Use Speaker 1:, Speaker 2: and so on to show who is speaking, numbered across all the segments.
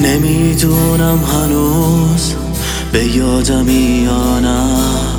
Speaker 1: نمیدونم هنوز به یادمی یا نه،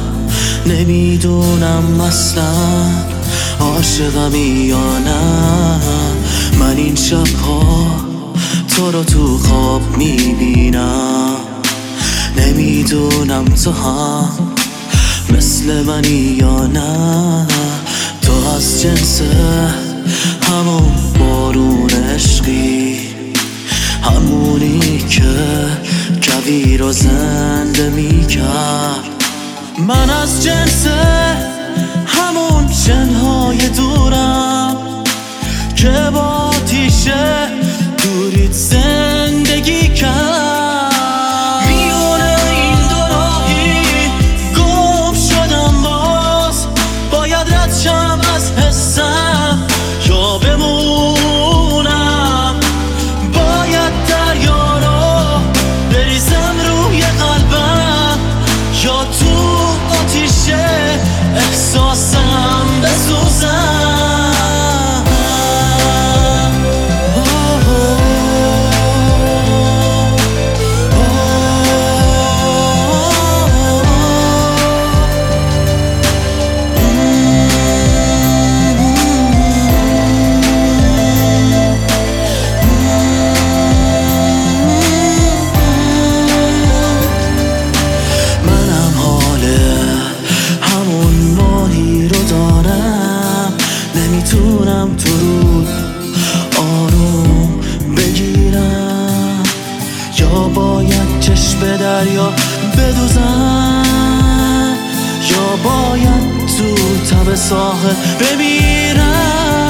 Speaker 1: نمیدونم اصلا عاشقمی یا نه. من این شبها تو رو تو خواب میبینم، نمیدونم تو هم مثل منی یا نه. تو از جنس همون بارون عشقی، همونی که کویر رو زنده میکرد. من از جنس همون شنهای دورم که با آتیش دوریت زندگی کرد. میونه این دو راهی گم شدم، باز باید رد شم از حسم یا بمونم. باید دریا رو بریزم روی قلبم یا تو آتیش احساسم بسوزم. نمیتونم تو رود آروم بگیرم یا باید چشم دریا بدوزم یا باید تو تب ساحل بمیرم.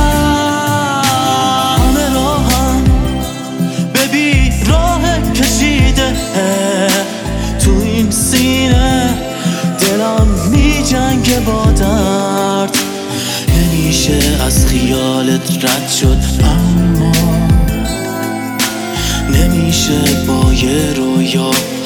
Speaker 1: همه راهم ببین راه کشیده تو این سینه، دلم میجنگه با درد. نمیشه از خیالت رد شد، اما نمیشه با یه رویا